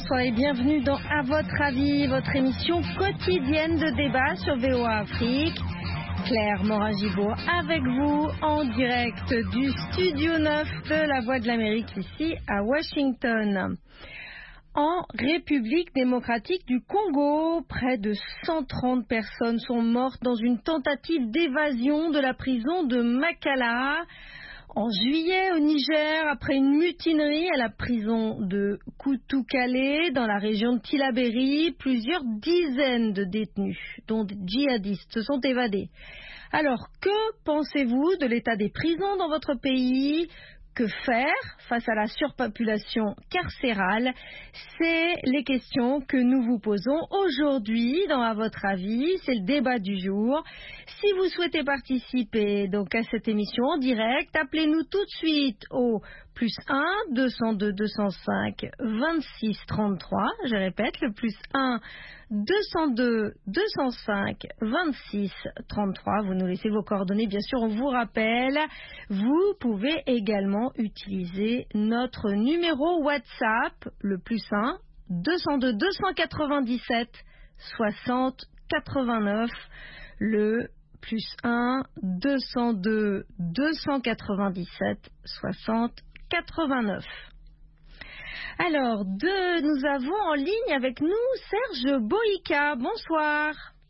bonsoir et bienvenue dans À votre avis, votre émission quotidienne de débat sur VOA Afrique. Claire Morin-Gibault avec vous en direct du Studio 9 de La Voix de l'Amérique ici à Washington. En République démocratique du Congo, près de 130 personnes sont mortes dans une tentative d'évasion de la prison de Makala. En juillet, au Niger, après une mutinerie à la prison de Koutoukale, dans la région de Tillabéri, plusieurs dizaines de détenus, dont des djihadistes, se sont évadés. Alors, que pensez-vous de l'état des prisons dans votre pays ? Que faire face à la surpopulation carcérale? C'est les questions que nous vous posons aujourd'hui dans À votre avis. C'est le débat du jour. Si vous souhaitez participer donc à cette émission en direct, appelez-nous tout de suite au plus 1 202 205 26 33. Je répète, le plus 1 202 205 26 33. Vous nous laissez vos coordonnées, bien sûr, on vous rappelle. Vous pouvez également utiliser notre numéro WhatsApp, le plus 1 202 297 60 89, le plus 1 202 297 60 89. Alors, nous avons en ligne avec nous Serge Boïka. Bonsoir.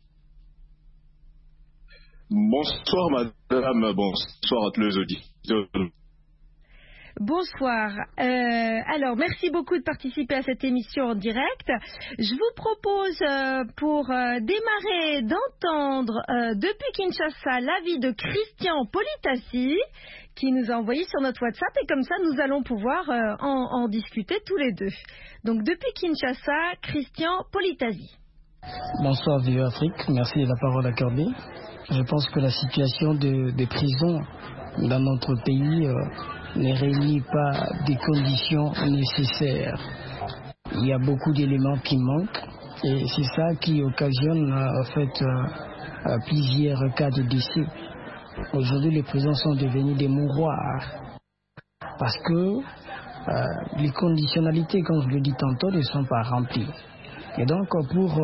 Bonsoir madame, bonsoir à tous les auditeurs. Bonsoir. Alors, merci beaucoup de participer à cette émission en direct. Je vous propose, pour démarrer, d'entendre depuis Kinshasa l'avis de Christian Politassi, qui nous a envoyé sur notre WhatsApp, et comme ça, nous allons pouvoir en discuter tous les deux. Donc, depuis Kinshasa, Christian Politassi. Bonsoir, VOA Afrique. Merci de la parole accordée. Je pense que la situation des prisons dans notre pays ne réunit pas des conditions nécessaires. Il y a beaucoup d'éléments qui manquent et c'est ça qui occasionne en fait plusieurs cas de décès. Aujourd'hui, les prisons sont devenues des mouroirs parce que les conditionnalités, comme je le dis tantôt, ne sont pas remplies. Et donc, pour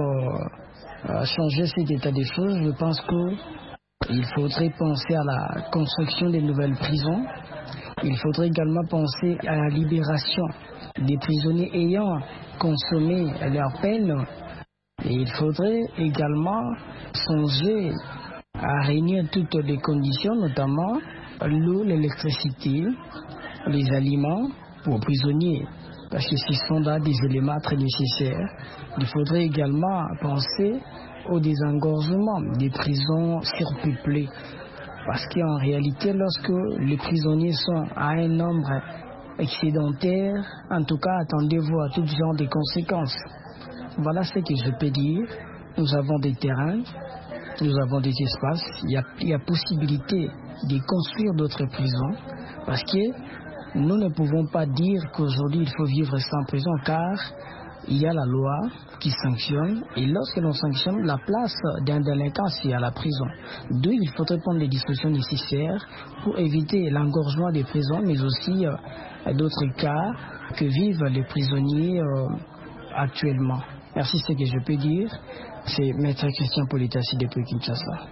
changer cet état des choses, je pense qu'il faudrait penser à la construction des nouvelles prisons. Il faudrait également penser à la libération des prisonniers ayant consommé leur peine. Et il faudrait également songer à réunir toutes les conditions, notamment l'eau, l'électricité, les aliments pour prisonniers, parce que ce sont là des éléments très nécessaires. Il faudrait également penser au désengorgement des prisons surpeuplées. Parce qu'en réalité, lorsque les prisonniers sont à un nombre excédentaire, en tout cas, attendez-vous à tout genre de conséquences. Voilà ce que je peux dire. Nous avons des terrains, nous avons des espaces, il y a possibilité de construire d'autres prisons, parce que nous ne pouvons pas dire qu'aujourd'hui il faut vivre sans prison, car il y a la loi qui sanctionne, et lorsque l'on sanctionne, la place d'un délinquant, c'est à la prison. D'où il faudrait prendre les dispositions nécessaires pour éviter l'engorgement des prisons, mais aussi d'autres cas que vivent les prisonniers actuellement. Merci, ce que je peux dire. C'est Maître Christian Politassi depuis Kinshasa.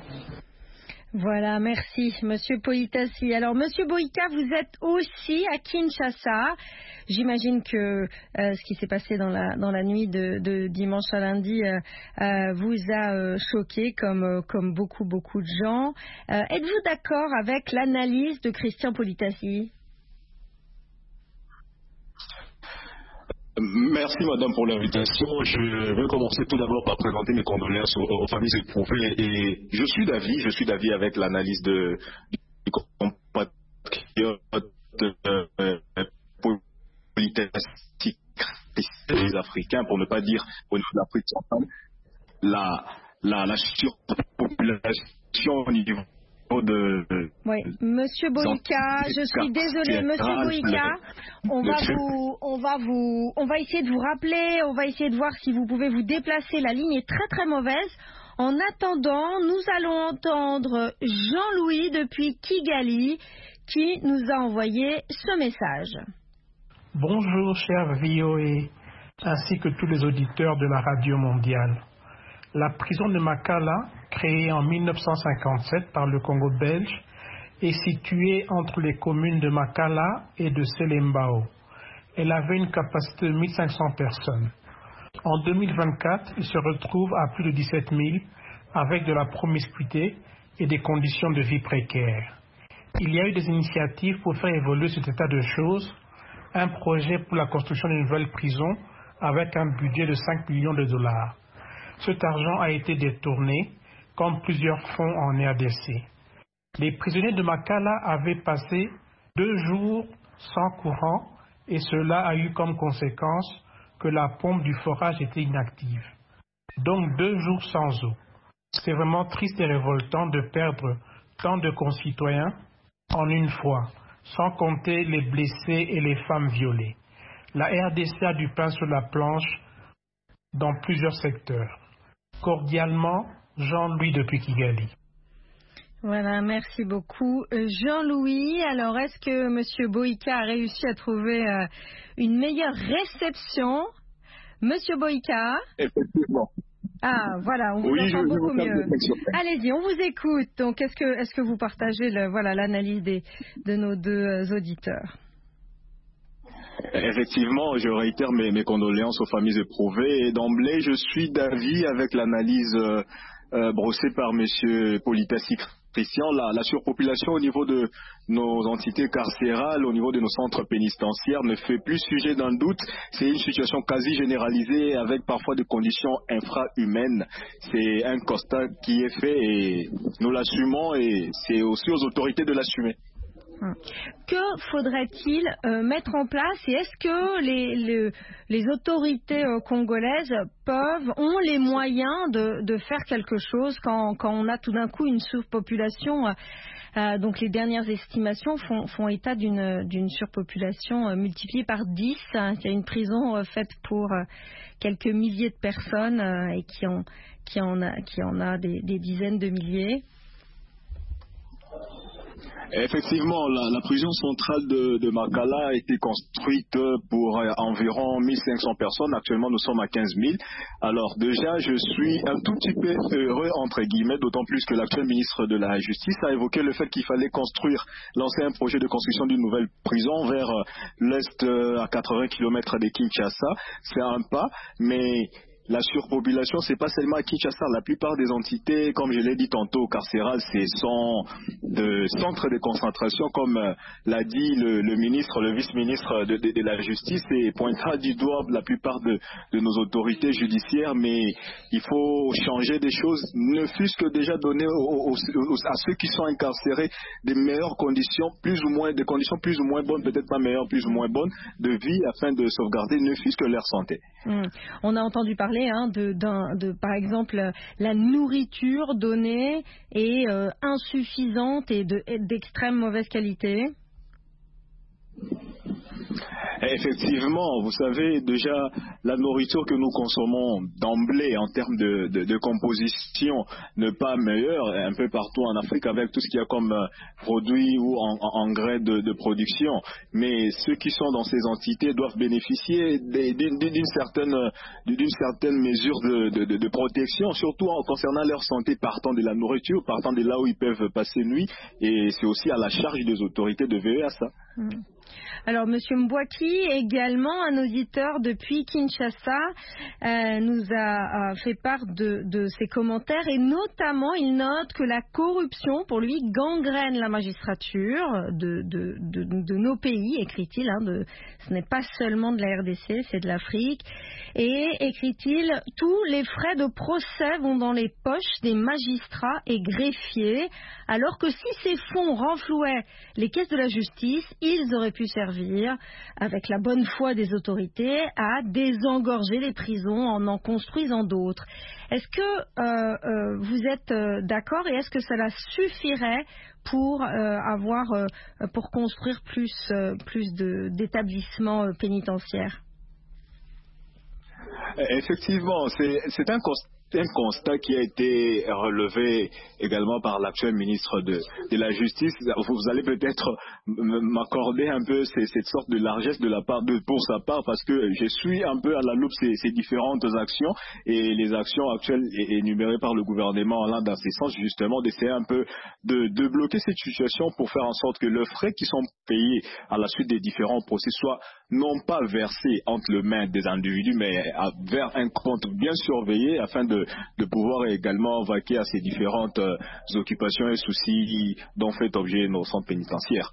Voilà, merci, Monsieur Politassi. Alors, Monsieur Boïka, vous êtes aussi à Kinshasa. J'imagine que ce qui s'est passé dans la nuit de dimanche à lundi vous a choqué, comme beaucoup de gens. Êtes-vous d'accord avec l'analyse de Christian Politassi ? Merci madame pour l'invitation. Je vais commencer tout d'abord par présenter mes condoléances aux familles éprouvées, et je suis d'avis avec l'analyse du compatriote Politassi, les Africains, pour ne pas dire au niveau de l'Afrique centrale, la surpopulation au niveau de... Oui, Monsieur Boïka, je suis désolée, Monsieur Boïka, on va essayer de vous rappeler, on va essayer de voir si vous pouvez vous déplacer. La ligne est très très mauvaise. En attendant, nous allons entendre Jean-Louis depuis Kigali qui nous a envoyé ce message. Bonjour, cher VOA. ainsi que tous les auditeurs de la radio mondiale. La prison de Makala, créée en 1957 par le Congo belge, est située entre les communes de Makala et de Selembao. Elle avait une capacité de 1500 personnes. En 2024, il se retrouve à plus de 17 000 avec de la promiscuité et des conditions de vie précaires. Il y a eu des initiatives pour faire évoluer cet état de choses, un projet pour la construction d'une nouvelle prison avec un budget de 5 millions de dollars. Cet argent a été détourné, comme plusieurs fonds en RDC. Les prisonniers de Makala avaient passé 2 jours sans courant et cela a eu comme conséquence que la pompe du forage était inactive. Donc 2 jours sans eau. C'est vraiment triste et révoltant de perdre tant de concitoyens en une fois, sans compter les blessés et les femmes violées. La RDC a du pain sur la planche dans plusieurs secteurs. Cordialement, Jean-Louis depuis Kigali. Voilà, merci beaucoup Jean-Louis. Alors, est-ce que M. Boïka a réussi à trouver une meilleure réception? Monsieur Boïka? Effectivement. Ah, voilà, on vous entend beaucoup mieux. Allez-y, on vous écoute. Donc, est-ce que vous partagez l'analyse de nos 2 auditeurs? Effectivement, je réitère mes condoléances aux familles éprouvées. Et d'emblée, je suis d'avis avec l'analyse brossée par M. Politessi Christian. La surpopulation au niveau de nos entités carcérales, au niveau de nos centres pénitentiaires, ne fait plus sujet d'un doute. C'est une situation quasi généralisée avec parfois des conditions infra-humaines. C'est un constat qui est fait et nous l'assumons et c'est aussi aux autorités de l'assumer. Que faudrait-il mettre en place et est-ce que les autorités congolaises ont les moyens de faire quelque chose quand on a tout d'un coup une surpopulation? Donc les dernières estimations font état d'une surpopulation multipliée par 10. Il y a une prison faite pour quelques milliers de personnes et qui en a des dizaines de milliers. Effectivement, la prison centrale de Makala a été construite pour environ 1500 personnes. Actuellement, nous sommes à 15 000. Alors déjà, je suis un tout petit peu heureux, entre guillemets, d'autant plus que l'actuel ministre de la Justice a évoqué le fait qu'il fallait lancer un projet de construction d'une nouvelle prison vers l'est à 80 km de Kinshasa. C'est un pas, mais la surpopulation, c'est pas seulement à Kinshasa. La plupart des entités, comme je l'ai dit tantôt, carcérales, sont de centres de concentration, comme l'a dit le ministre, le vice-ministre de la Justice, et pointera du doigt la plupart de nos autorités judiciaires. Mais il faut changer des choses, ne fût-ce que déjà donner à ceux qui sont incarcérés des meilleures conditions, des conditions plus ou moins bonnes, peut-être pas meilleures, plus ou moins bonnes, de vie, afin de sauvegarder ne fût-ce que leur santé. On a entendu parler par exemple, la nourriture donnée est insuffisante et d'extrême mauvaise qualité. Effectivement, vous savez, déjà, la nourriture que nous consommons d'emblée en termes de composition n'est pas meilleure un peu partout en Afrique avec tout ce qu'il y a comme produits ou engrais de production. Mais ceux qui sont dans ces entités doivent bénéficier d'une certaine mesure de protection, surtout concernant leur santé, partant de la nourriture, partant de là où ils peuvent passer nuit. Et c'est aussi à la charge des autorités de veiller à ça. Alors, M. Mbouaki, également un auditeur depuis Kinshasa, nous a fait part de ses commentaires et notamment il note que la corruption, pour lui, gangrène la magistrature de nos pays, écrit-il. Ce n'est pas seulement de la RDC, c'est de l'Afrique. Et, écrit-il, tous les frais de procès vont dans les poches des magistrats et greffiers, alors que si ces fonds renflouaient les caisses de la justice, ils auraient pu servir, avec la bonne foi des autorités, à désengorger les prisons en construisant d'autres. Est-ce que vous êtes d'accord et est-ce que cela suffirait pour pour construire plus d'établissements pénitentiaires? Effectivement, c'est un constat un constat qui a été relevé également par l'actuel ministre de la Justice. Vous allez peut-être m'accorder un peu cette sorte de largesse pour sa part, parce que je suis un peu à la loupe ces différentes actions et les actions actuelles énumérées par le gouvernement allant dans ce sens, justement, d'essayer un peu de bloquer cette situation pour faire en sorte que les frais qui sont payés à la suite des différents procès soient non pas versés entre les mains des individus, mais vers un compte bien surveillé afin de pouvoir également vaquer à ces différentes occupations et soucis dont fait objet nos centres pénitentiaires.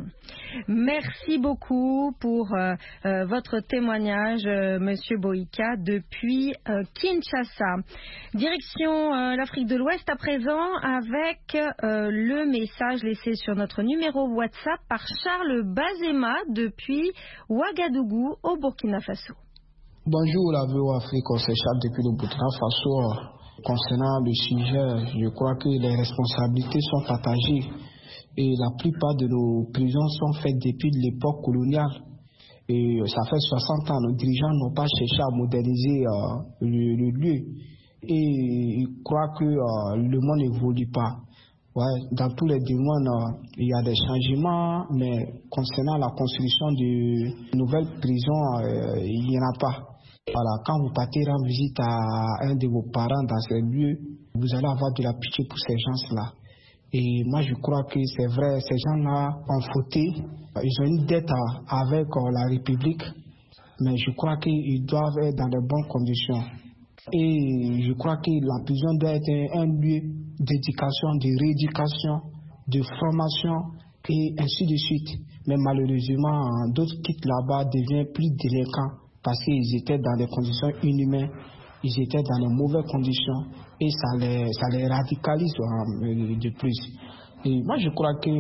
Merci beaucoup pour votre témoignage, Monsieur Boïka, depuis Kinshasa. Direction l'Afrique de l'Ouest à présent avec le message laissé sur notre numéro WhatsApp par Charles Bazema depuis Ouagadougou au Burkina Faso. Bonjour la VOA Afrique, c'est Charles depuis le Burkina Faso. Concernant le sujet, je crois que les responsabilités sont partagées. Et la plupart de nos prisons sont faites depuis l'époque coloniale. Et ça fait 60 ans, nos dirigeants n'ont pas cherché à moderniser le lieu. Et ils croient que le monde n'évolue pas. Ouais, dans tous les domaines, il y a des changements, mais concernant la construction de nouvelles prisons, il n'y en a pas. Voilà, quand vous partez rendre visite à un de vos parents dans ces lieux, vous allez avoir de la pitié pour ces gens-là. Et moi, je crois que c'est vrai, ces gens-là ont fauté. Ils ont une dette avec la République, mais je crois qu'ils doivent être dans de bonnes conditions. Et je crois que la prison doit être un lieu d'éducation, de rééducation, de formation et ainsi de suite. Mais malheureusement, d'autres quittent là-bas, deviennent plus délinquants parce qu'ils étaient dans des conditions inhumaines, ils étaient dans de mauvaises conditions et ça les radicalise de plus. Et moi, je crois que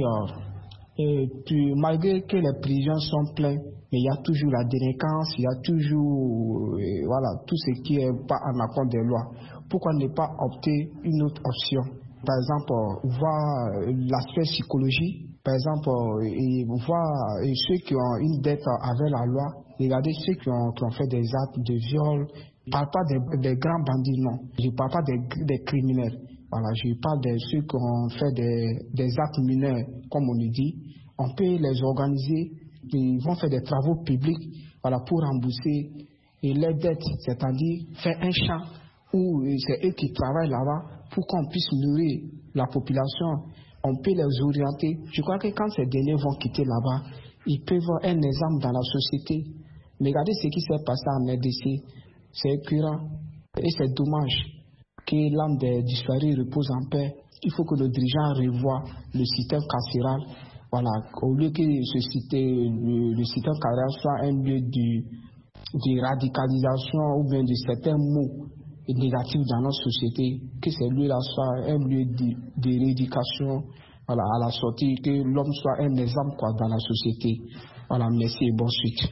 malgré que les prisons sont pleines, mais il y a toujours la délinquance, il y a toujours tout ce qui n'est pas en accord des lois. Pourquoi ne pas opter une autre option? Par exemple, voir l'aspect psychologie, par exemple, voir ceux qui ont une dette avec la loi, regardez ceux qui ont fait des actes de viol. Je ne parle pas des grands bandits, non. Je ne parle pas des criminels. Voilà, je parle de ceux qui ont fait des actes mineurs, comme on le dit. On peut les organiser, ils vont faire des travaux publics, pour rembourser les dettes, c'est-à-dire faire un champ où c'est eux qui travaillent là-bas pour qu'on puisse nourrir la population. On peut les orienter. Je crois que quand ces derniers vont quitter là-bas, ils peuvent avoir un exemple dans la société. Mais regardez ce qui s'est passé en RDC. C'est écœurant et c'est dommage que l'âme des disparus repose en paix. Il faut que le dirigeant revoie le système carcéral. Voilà, au lieu que le système carcéral soit un lieu de radicalisation ou bien de certains mots négatifs dans notre société, que ces lieux-là soient un lieu de rééducation, à la sortie, que l'homme soit un exemple dans la société. Voilà, merci et bonne suite.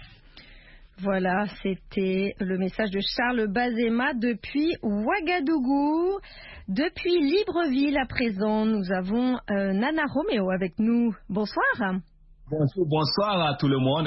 Voilà, c'était le message de Charles Bazema depuis Ouagadougou. Depuis Libreville à présent, nous avons Nana Roméo avec nous. Bonsoir. Bonsoir à tout le monde.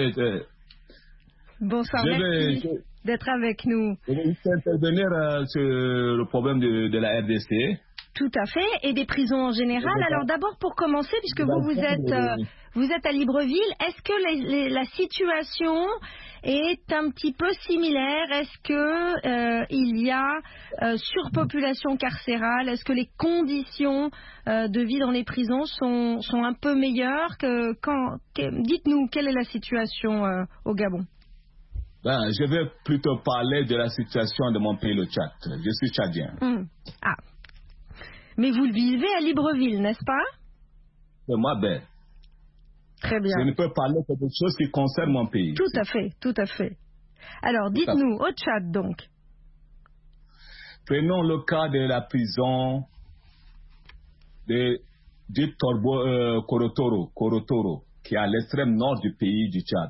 Bonsoir, merci d'être avec nous. Je vais intervenir sur le problème de la RDC. Tout à fait, et des prisons en général. Alors d'abord, pour commencer, puisque vous êtes à Libreville, est-ce que la situation est un petit peu similaire? Est-ce que il y a surpopulation carcérale? Est-ce que les conditions de vie dans les prisons sont un peu meilleures dites-nous, quelle est la situation au Gabon? Je vais plutôt parler de la situation de mon pays, le Tchad. Je suis tchadien. Ah. Mais vous le vivez à Libreville, n'est-ce pas? Moi, très bien. Je ne peux parler que de choses qui concernent mon pays. Tout à fait. Alors, dites-nous, au Tchad donc. Prenons le cas de la prison de Korotoro, qui est à l'extrême nord du pays du Tchad.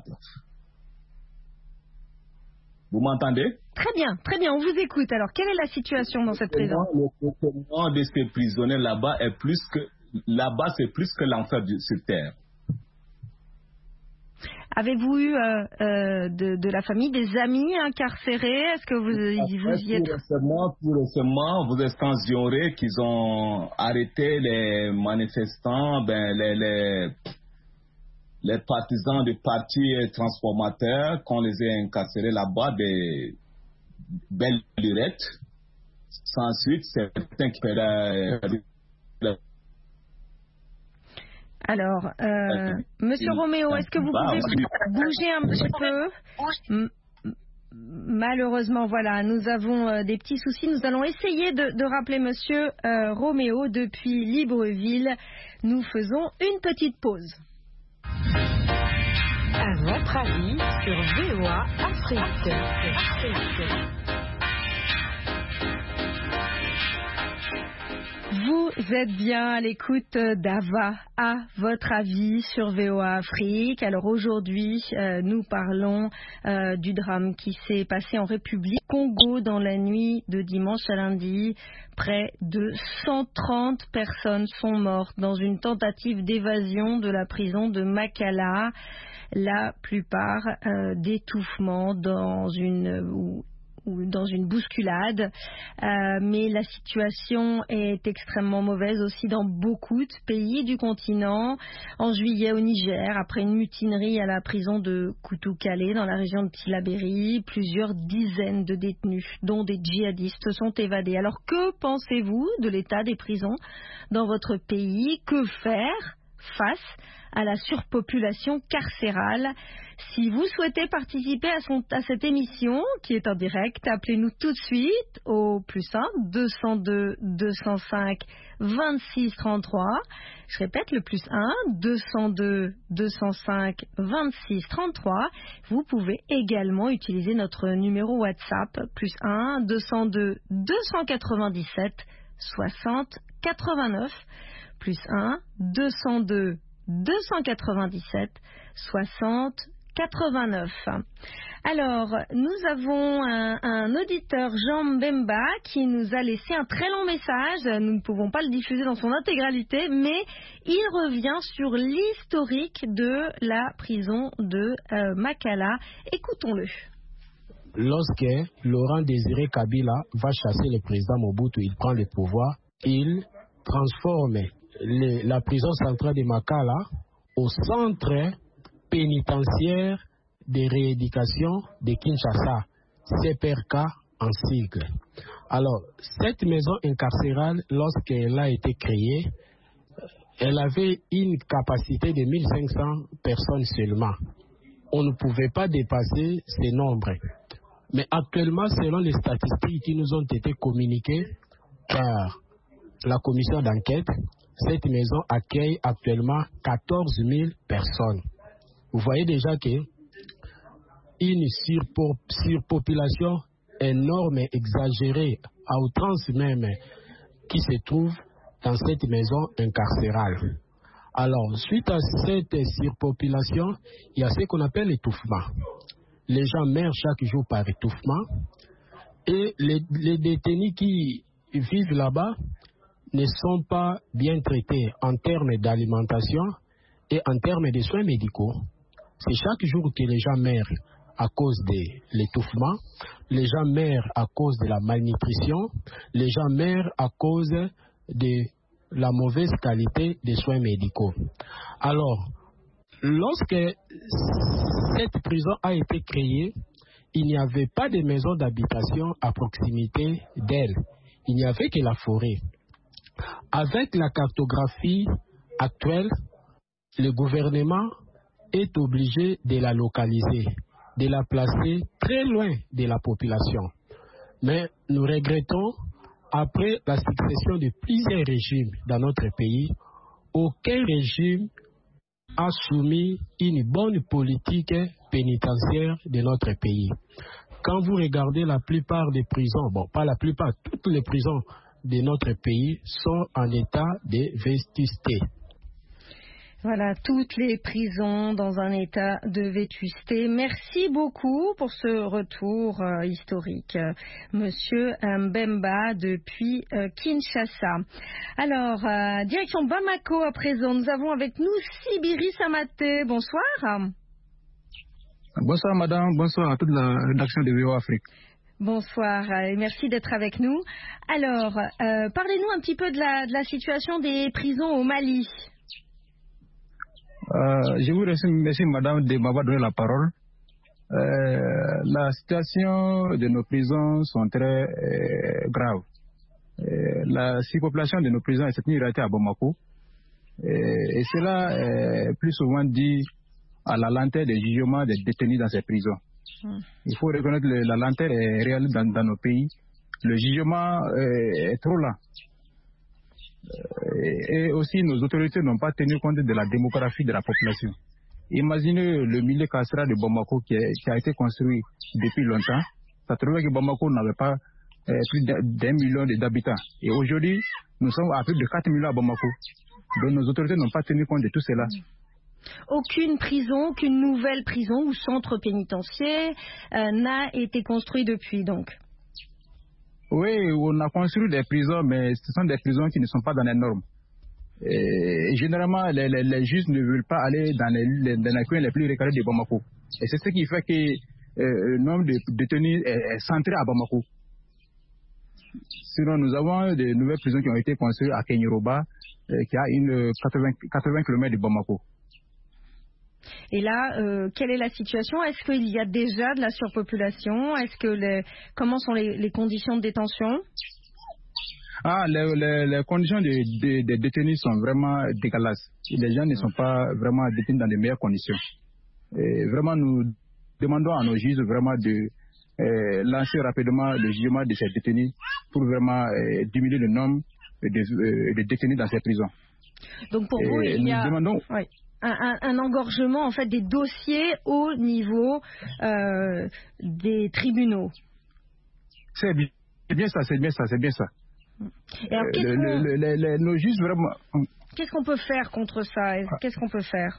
Vous m'entendez? Très bien, on vous écoute. Alors, quelle est la situation dans cette prison? Le traitement de ces prisonniers là-bas c'est plus que l'enfer sur terre. Avez-vous eu de la famille, des amis incarcérés? Est-ce que vous y êtes? Tout récemment, vous êtes ignoré qu'ils ont arrêté les manifestants, les partisans du parti transformateur, qu'on les a incarcérés là-bas, des belles lurettes. Sans suite, certains qui Alors, Monsieur Roméo, est-ce que vous pouvez bouger un petit peu? Malheureusement, voilà, nous avons des petits soucis. Nous allons essayer de rappeler Monsieur Roméo depuis Libreville. Nous faisons une petite pause. À votre avis sur VOA Afrique. Vous êtes bien à l'écoute d'Ava, à votre avis sur VOA Afrique. Alors aujourd'hui, nous parlons du drame qui s'est passé en République Congo dans la nuit de dimanche à lundi. Près de 130 personnes sont mortes dans une tentative d'évasion de la prison de Makala. La plupart d'étouffement dans une bousculade, mais la situation est extrêmement mauvaise aussi dans beaucoup de pays du continent. En juillet au Niger, après une mutinerie à la prison de Koutoukale dans la région de Tillabéri, plusieurs dizaines de détenus, dont des djihadistes, sont évadés. Alors que pensez-vous de l'état des prisons dans votre pays? Que faire face à la surpopulation carcérale? Si vous souhaitez participer à cette émission qui est en direct, appelez-nous tout de suite au +1 202 205 26 33. Je répète, le +1 202 205 26 33. Vous pouvez également utiliser notre numéro WhatsApp +1 202 297 60 89. +1 202 297 60 89. Alors, nous avons un auditeur, Jean Mbemba, qui nous a laissé un très long message. Nous ne pouvons pas le diffuser dans son intégralité, mais il revient sur l'historique de la prison de Makala. Écoutons-le. Lorsque Laurent Désiré Kabila va chasser le président Mobutu, il prend le pouvoir, il transforme la prison centrale de Makala au centre pénitentiaire de rééducation de Kinshasa, CPRK en sigle. Alors, cette maison incarcérale, lorsqu'elle a été créée, elle avait une capacité de 1500 personnes seulement. On ne pouvait pas dépasser ces nombres. Mais actuellement, selon les statistiques qui nous ont été communiquées par la commission d'enquête, cette maison accueille actuellement 14 000 personnes. Vous voyez déjà qu'une surpopulation énorme et exagérée, à outrance même, qui se trouve dans cette maison incarcérale. Alors, suite à cette surpopulation, il y a ce qu'on appelle l'étouffement. Les gens meurent chaque jour par étouffement et les détenus qui vivent là-bas ne sont pas bien traités en termes d'alimentation et en termes de soins médicaux. C'est chaque jour que les gens meurent à cause de l'étouffement, les gens meurent à cause de la malnutrition, les gens meurent à cause de la mauvaise qualité des soins médicaux. Alors, lorsque cette prison a été créée, il n'y avait pas de maison d'habitation à proximité d'elle. Il n'y avait que la forêt. Avec la cartographie actuelle, le gouvernement est obligé de la localiser, de la placer très loin de la population. Mais nous regrettons, après la succession de plusieurs régimes dans notre pays, aucun régime a soumis une bonne politique pénitentiaire de notre pays. Quand vous regardez la plupart des prisons, bon, pas la plupart, toutes les prisons de notre pays sont en état de vétusté. Voilà, toutes les prisons dans un état de vétusté. Merci beaucoup pour ce retour historique, Monsieur Mbemba depuis Kinshasa. Alors, direction Bamako à présent. Nous avons avec nous Sibiri Samaté. Bonsoir. Bonsoir madame, bonsoir à toute la rédaction de VOA Afrique. Bonsoir et merci d'être avec nous. Alors, parlez-nous un petit peu de la situation des prisons au Mali. Je vous remercie madame de m'avoir donné la parole. La situation de nos prisons sont très grave. La surpopulation de nos prisons est une réalité à Bamako. Et cela est plus souvent dit à la lenteur des jugements des détenus dans ces prisons. Il faut reconnaître que la lenteur est réelle dans nos pays. Le jugement est trop lent. Et aussi, nos autorités n'ont pas tenu compte de la démographie de la population. Imaginez le milieu carcéral de Bamako qui a été construit depuis longtemps. Ça trouvait que Bamako n'avait pas plus d'1 million d'habitants. Et aujourd'hui, nous sommes à plus de 4 millions à Bamako. Donc nos autorités n'ont pas tenu compte de tout cela. Aucune prison, aucune nouvelle prison ou centre pénitentiaire n'a été construit depuis donc. Oui, on a construit des prisons, mais ce sont des prisons qui ne sont pas dans les normes. Et généralement, les juges ne veulent pas aller dans les coins les plus recalés de Bamako. Et c'est ce qui fait que le nombre de détenus est centré à Bamako. Sinon, nous avons de nouvelles prisons qui ont été construites à Kenyoroba, qui a 80 km de Bamako. Et là, quelle est la situation? Est-ce qu'il y a déjà de la surpopulation? Comment sont les conditions de détention? Les conditions des détenus sont vraiment dégueulasses. Les gens ne sont pas vraiment détenus dans les meilleures conditions. Et vraiment, nous demandons à nos juges vraiment de lancer rapidement le jugement de ces détenus pour vraiment diminuer le nombre de détenus dans ces prisons. Donc pour vous, il y a un engorgement en fait des dossiers au niveau des tribunaux. C'est bien ça. Et alors, nos juges vraiment. Qu'est-ce qu'on peut faire contre ça? Qu'est-ce qu'on peut faire?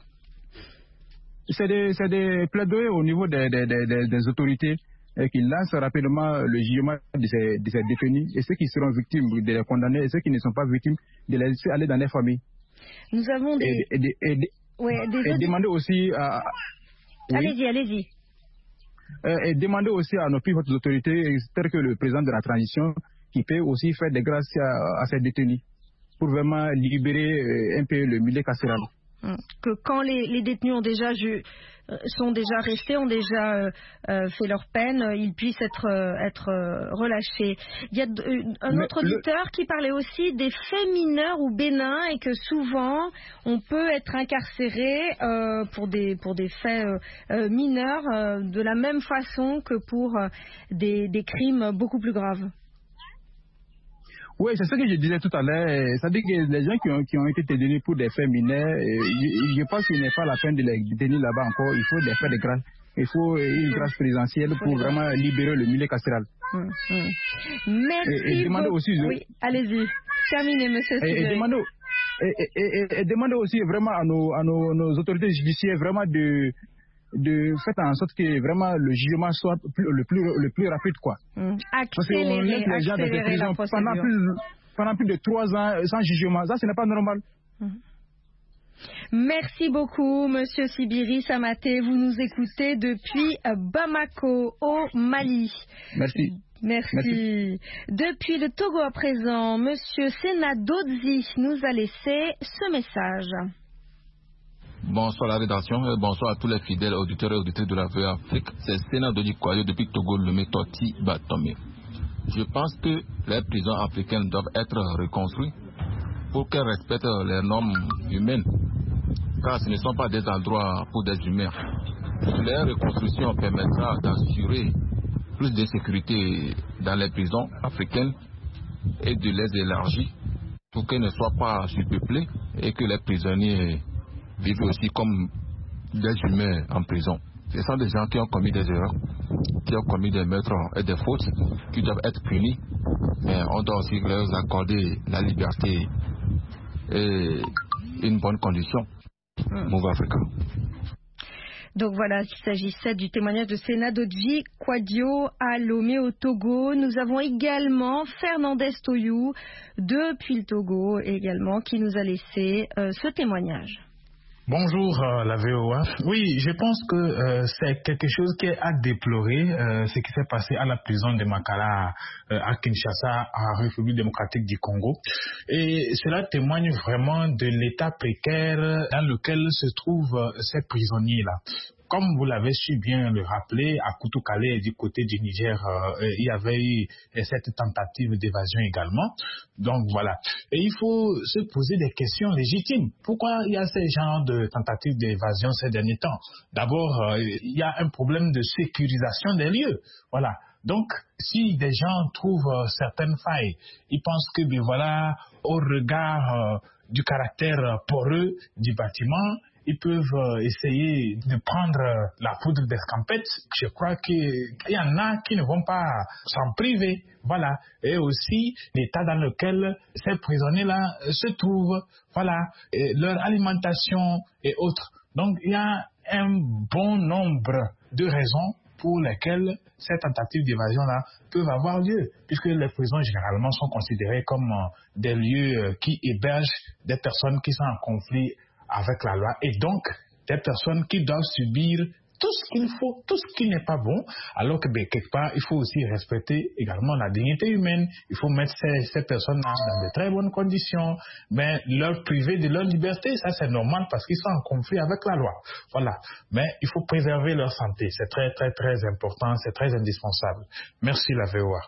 C'est des plaidoyers au niveau des autorités qui lancent rapidement le jugement de ces détenus, et ceux qui seront victimes de les condamner, et ceux qui ne sont pas victimes de les laisser aller dans les familles. Nous avons et demander aussi à... Allez-y. Et demander aussi à nos plus hautes autorités, telles que le président de la transition, qui peut aussi faire des grâces à ces détenus pour vraiment libérer un peu le milieu carcéral. Que quand les détenus sont déjà restés, ont déjà fait leur peine, ils puissent être relâchés. Il y a un autre auditeur qui parlait aussi des faits mineurs ou bénins et que souvent on peut être incarcéré pour des faits mineurs de la même façon que pour des crimes beaucoup plus graves. Oui, c'est ce que je disais tout à l'heure. C'est-à-dire que les gens qui ont été détenus pour des faits mineurs, je pense qu'il n'est pas la peine de les détenir là-bas encore. Il faut des faits de grâce. Il faut une grâce présidentielle pour vraiment libérer le milieu carcéral. Merci. Et demander aussi. Oui, allez-y. Terminez, monsieur Sibéry. Et demander aussi vraiment à nos autorités judiciaires vraiment de faire en sorte que vraiment le jugement soit le plus rapide, quoi. Parce qu'on laisse les gens dans des prisons pendant plus de 3 ans sans jugement. Ça, ce n'est pas normal. Merci beaucoup, monsieur Sibéry Samaté. Vous nous écoutez depuis Bamako, au Mali. Merci. Depuis le Togo à présent, monsieur Sena Dodzi nous a laissé ce message. Bonsoir à la rédaction et bonsoir à tous les fidèles auditeurs et auditrices de la VOA Afrique. C'est Sena Dodzi Kwayo depuis Togo, le Métoti Batomé. Je pense que les prisons africaines doivent être reconstruites pour qu'elles respectent les normes humaines, car ce ne sont pas des endroits pour des humains. Les reconstructions permettra d'assurer plus de sécurité dans les prisons africaines et de les élargir pour qu'elles ne soient pas surpeuplées et que les prisonniers vivent aussi comme des humains en prison. Ce sont des gens qui ont commis des erreurs, qui ont commis des meurtres et des fautes, qui doivent être punis, mais on doit aussi leur accorder la liberté et une bonne condition. Move Africa. Donc voilà, il s'agissait du témoignage de Sena Dodzi Kwadio à Lomé au Togo. Nous avons également Fernandez Toyou depuis le Togo également qui nous a laissé ce témoignage. Bonjour la VOA. Oui, je pense que c'est quelque chose qui est à déplorer, ce qui s'est passé à la prison de Makala à Kinshasa, en République démocratique du Congo. Et cela témoigne vraiment de l'état précaire dans lequel se trouvent ces prisonniers-là. Comme vous l'avez su bien le rappeler, à Koutoukale, du côté du Niger, il y avait eu cette tentative d'évasion également. Donc voilà. Et il faut se poser des questions légitimes. Pourquoi il y a ce genre de tentatives d'évasion ces derniers temps? D'abord, il y a un problème de sécurisation des lieux. Voilà. Donc, si des gens trouvent certaines failles, ils pensent que, bien voilà, au regard du caractère poreux du bâtiment, ils peuvent essayer de prendre la poudre d'escampette. Je crois qu'il y en a qui ne vont pas s'en priver. Voilà. Et aussi l'état dans lequel ces prisonniers-là se trouvent. Voilà. Et leur alimentation et autres. Donc il y a un bon nombre de raisons pour lesquelles ces tentatives d'évasion-là peuvent avoir lieu, puisque les prisons généralement sont considérées comme des lieux qui hébergent des personnes qui sont en conflit avec la loi, et donc des personnes qui doivent subir tout ce qu'il faut, tout ce qui n'est pas bon, alors que quelque part, il faut aussi respecter également la dignité humaine. Il faut mettre ces personnes dans de très bonnes conditions, mais leur priver de leur liberté, ça c'est normal parce qu'ils sont en conflit avec la loi. Voilà. Mais il faut préserver leur santé, c'est très très très important, c'est très indispensable. Merci la VOA.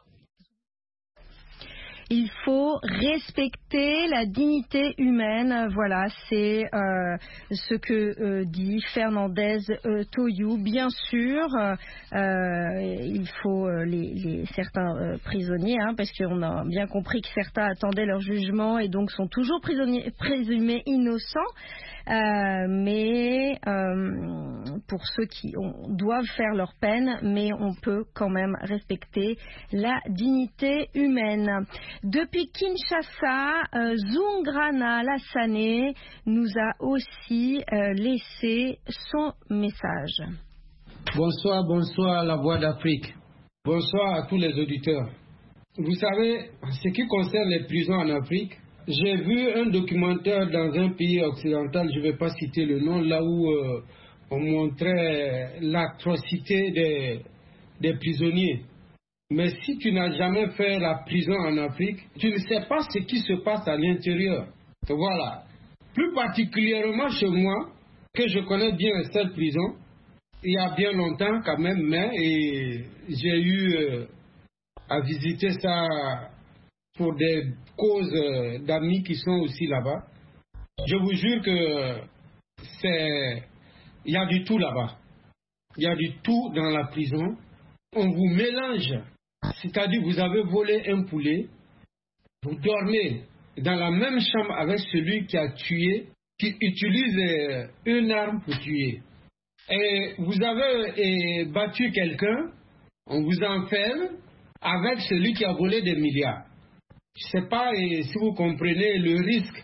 Il faut respecter la dignité humaine. Voilà, c'est ce que dit Fernandez Toyou. Bien sûr, il faut certains prisonniers, parce qu'on a bien compris que certains attendaient leur jugement et donc sont toujours présumés innocents. Mais pour ceux qui doivent faire leur peine, mais on peut quand même respecter la dignité humaine. Depuis Kinshasa, Zungrana Lassane nous a aussi laissé son message. Bonsoir la Voix d'Afrique. Bonsoir à tous les auditeurs. Vous savez, en ce qui concerne les prisons en Afrique, j'ai vu un documentaire dans un pays occidental, je ne vais pas citer le nom, là où on montrait l'atrocité des prisonniers. Mais si tu n'as jamais fait la prison en Afrique, tu ne sais pas ce qui se passe à l'intérieur. Voilà. Plus particulièrement chez moi, que je connais bien cette prison, il y a bien longtemps quand même, mais j'ai eu à visiter ça pour des causes d'amis qui sont aussi là-bas. Je vous jure que il y a du tout là-bas. Il y a du tout dans la prison. On vous mélange. C'est-à-dire, vous avez volé un poulet, vous dormez dans la même chambre avec celui qui a tué, qui utilise une arme pour tuer. Et vous avez battu quelqu'un, on vous enferme avec celui qui a volé des milliards. Je ne sais pas si vous comprenez le risque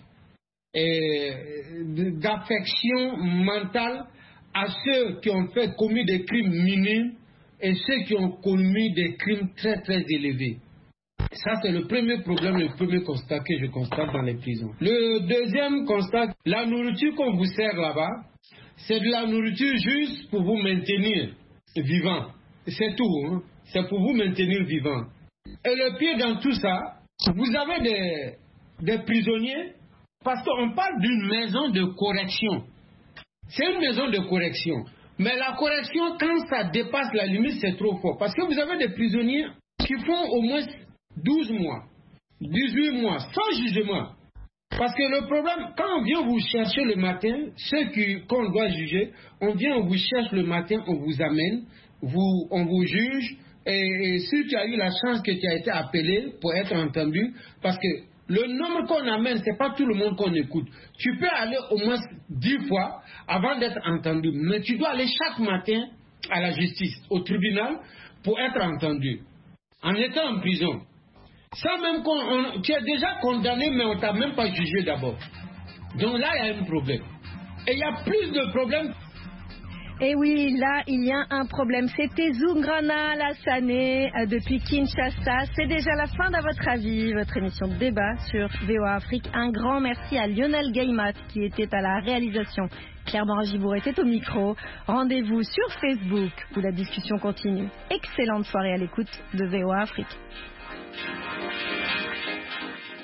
d'affection mentale à ceux qui ont commis des crimes minimes et ceux qui ont commis des crimes très très élevés. Ça, c'est le premier problème, le premier constat que je constate dans les prisons. Le deuxième constat, la nourriture qu'on vous sert là-bas, c'est de la nourriture juste pour vous maintenir vivant. C'est tout, c'est pour vous maintenir vivant. Et le pire dans tout ça, vous avez des prisonniers, parce qu'on parle d'une maison de correction. C'est une maison de correction. Mais la correction, quand ça dépasse la limite, c'est trop fort. Parce que vous avez des prisonniers qui font au moins 12 mois, 18 mois, sans jugement. Parce que le problème, quand on vient vous chercher le matin, ceux qu'on doit juger, on vient, on vous cherche le matin, on vous amène, on vous juge. Et si tu as eu la chance que tu as été appelé pour être entendu, parce que le nombre qu'on amène, ce n'est pas tout le monde qu'on écoute. Tu peux aller au moins 10 fois avant d'être entendu, mais tu dois aller chaque matin à la justice, au tribunal, pour être entendu, en étant en prison. Ça même, tu es déjà condamné, mais on ne t'a même pas jugé d'abord. Donc là, il y a un problème. Et il y a plus de problèmes. Et oui, là, il y a un problème. C'était Zungrana Lassane depuis Kinshasa. C'est déjà la fin d'À votre avis, votre émission de débat sur VOA Afrique. Un grand merci à Lionel Gaymat qui était à la réalisation. Claire Moragibourg était au micro. Rendez-vous sur Facebook où la discussion continue. Excellente soirée à l'écoute de VOA Afrique.